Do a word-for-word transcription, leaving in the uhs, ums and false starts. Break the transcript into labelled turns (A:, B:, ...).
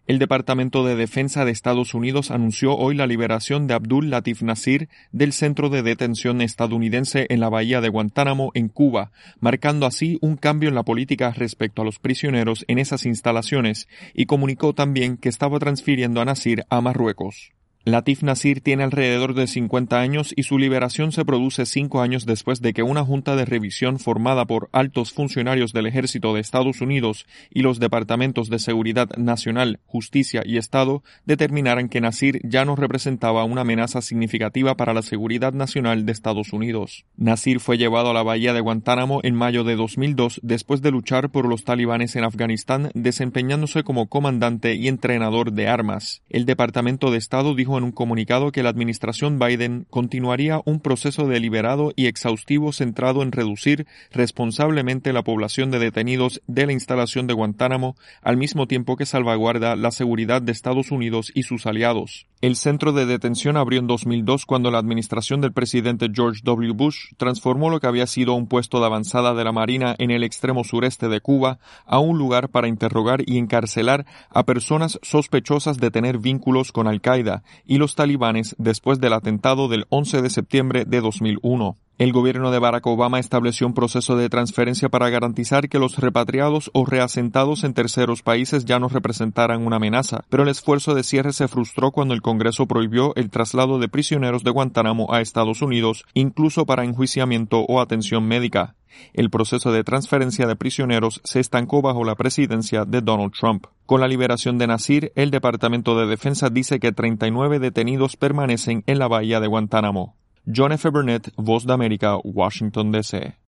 A: El Departamento de Defensa de Estados Unidos anunció hoy la liberación de Abdul Latif Nasir del centro de detención estadounidense en la bahía de Guantánamo, en Cuba, marcando así un cambio en la política respecto a los prisioneros en esas instalaciones, y comunicó también que estaba transfiriendo a Nasir a Marruecos. Latif Nasir tiene alrededor de cincuenta años y su liberación se produce cinco años después de que una junta de revisión formada por altos funcionarios del Ejército de Estados Unidos y los Departamentos de Seguridad Nacional, Justicia y Estado determinaran que Nasir ya no representaba una amenaza significativa para la seguridad nacional de Estados Unidos. Nasir fue llevado a la bahía de Guantánamo en mayo de dos mil dos después de luchar por los talibanes en Afganistán, desempeñándose como comandante y entrenador de armas. El Departamento de Estado dijo en un comunicado que la administración Biden continuaría un proceso deliberado y exhaustivo centrado en reducir responsablemente la población de detenidos de la instalación de Guantánamo, al mismo tiempo que salvaguarda la seguridad de Estados Unidos y sus aliados. El centro de detención abrió en dos mil dos cuando la administración del presidente George W. Bush transformó lo que había sido un puesto de avanzada de la Marina en el extremo sureste de Cuba a un lugar para interrogar y encarcelar a personas sospechosas de tener vínculos con Al-Qaeda y los talibanes después del atentado del once de septiembre de dos mil uno. El gobierno de Barack Obama estableció un proceso de transferencia para garantizar que los repatriados o reasentados en terceros países ya no representaran una amenaza, pero el esfuerzo de cierre se frustró cuando el Congreso prohibió el traslado de prisioneros de Guantánamo a Estados Unidos, incluso para enjuiciamiento o atención médica. El proceso de transferencia de prisioneros se estancó bajo la presidencia de Donald Trump. Con la liberación de Nasir, el Departamento de Defensa dice que treinta y nueve detenidos permanecen en la bahía de Guantánamo. John F. Burnett, Voz de América, Washington, D C